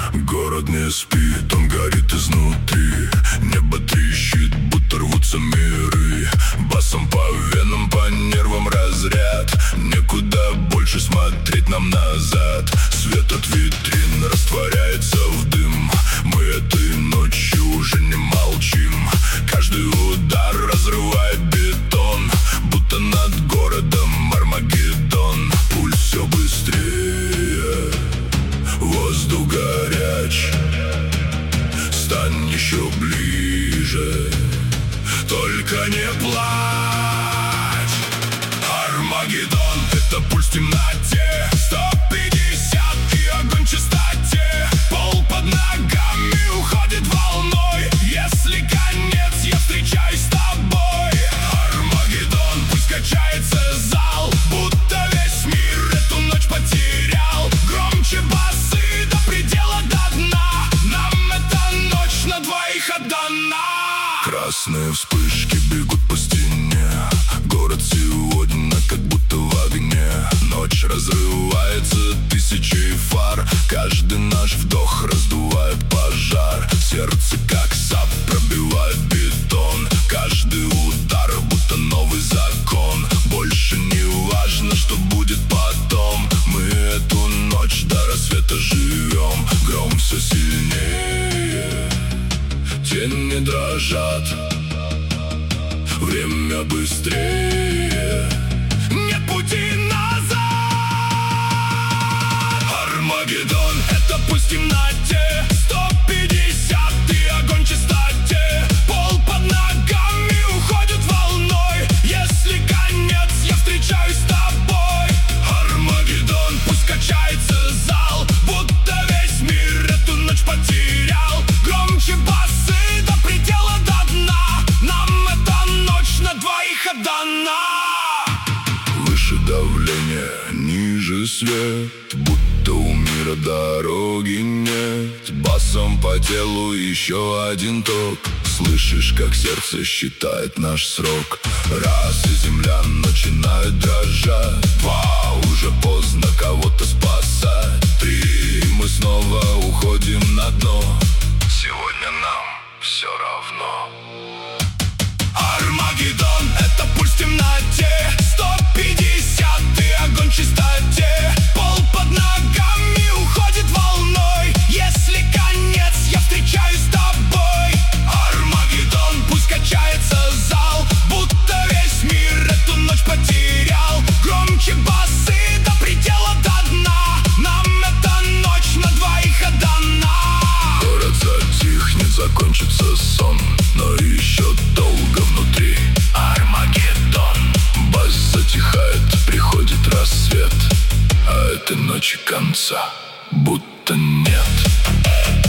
Город не спит, он горит изнутри. Небо трещит, будто рвутся миры. Басом по венам, по нервам разряд. Некуда больше смотреть нам назад. Свет от витрин растворяется в дым. Мы этой ночью уже не молчим. Каждый удар разрывает бетон, будто над городом Армагеддон. Пульс все быстрее, воздух горяч. Стань еще ближе, только не плачь. Армагеддон — это пульс в темноте. 150 и огонь в чистоте. Пол под ногами уходит волной. Если конец, я встречаюсь с тобой. Армагеддон, пусть качается зал, будто весь мир эту ночь потерял. Громче басы до предела, до дна. Нам эта ночь на двоих отдана. Красные вспышки бегут по стене. Город сегодня как будто в огне. Ночь разрывается тысячей фар. Каждый наш вдох раздувает пожар. Сердце как сап пробивает бетон. Каждый удар будто новый закон. Больше не важно, что будет потом. Мы эту ночь до рассвета живем. Гром все сильнее, тени дрожат. Время быстрее, нет пути назад. Армагеддон — это пусть в темноте. 150 и огонь в чистоте. Пол под ногами уходит волной. Если конец, я встречаюсь с тобой. Армагеддон, пусть качается зал, будто весь мир эту ночь потерял. Громче басы до предела, до дна. Нам эта ночь на двоих отдана. Выше давление, ниже свет, будто у мира дороги нет. Басом по телу еще один ток. Слышишь, как сердце считает наш срок. Раз, и земля начинает дрожать. 2, уже поздно кого-то спасать. 3, мы снова уходим на дно. Сегодня нам все равно. Армагеддон — это пульс в темноте. 150 и огонь в чистоте. Пол под ногами уходит волной. Если конец, я встречаюсь с тобой. Армагеддон, пусть качается зал, будто весь мир эту ночь потерял. Громче басы до предела, до дна. Нам эта ночь на двоих отдана. Город затихнет, закончится сон, но еще долго внутри. Армагеддон. Бас затихает, приходит рассвет, а этой ночи конца будто нет.